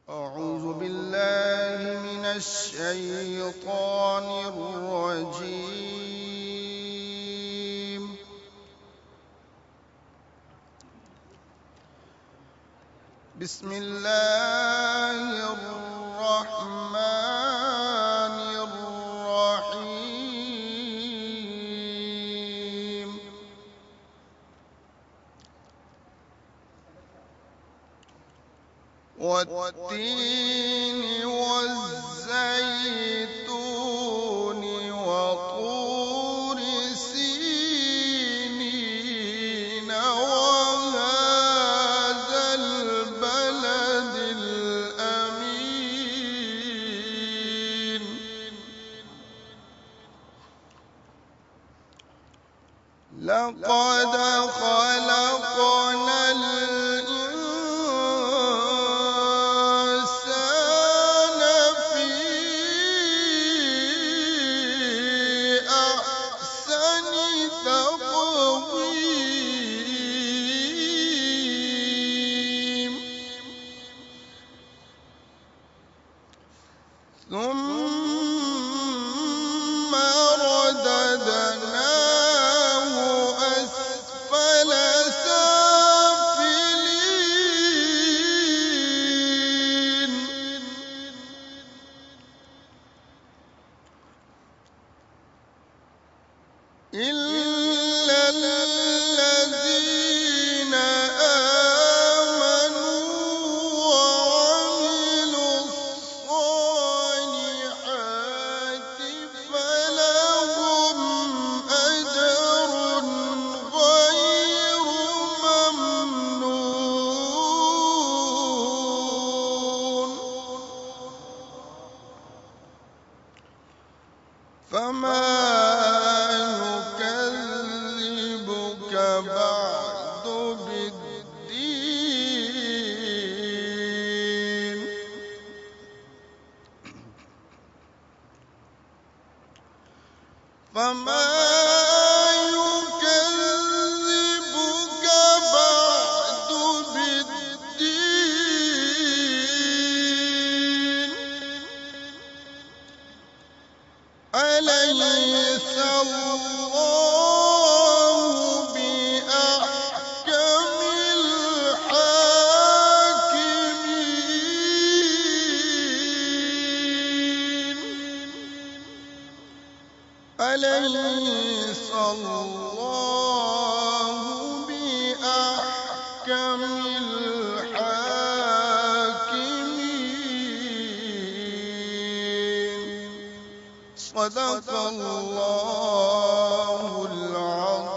أعوذ بالله من الشيطان الرجيم. بسم الله الرحمن الرحيم. والتين والزيتون وطور سينين وهذا البلد الأمين. لقد خلقنا الإنسان في أحسن تقويم ثم رددناه أسفل سافلين. إلا الذين آمنوا وعملوا الصالحات فلهم أجر غير ممنون. فما يكذبك بعد بالدين. فما يكذبك بعد بالدين. أليس الله بأحكم الحاكمين. أليس الله بأحكم الحاكمين. صدق الله العظيم.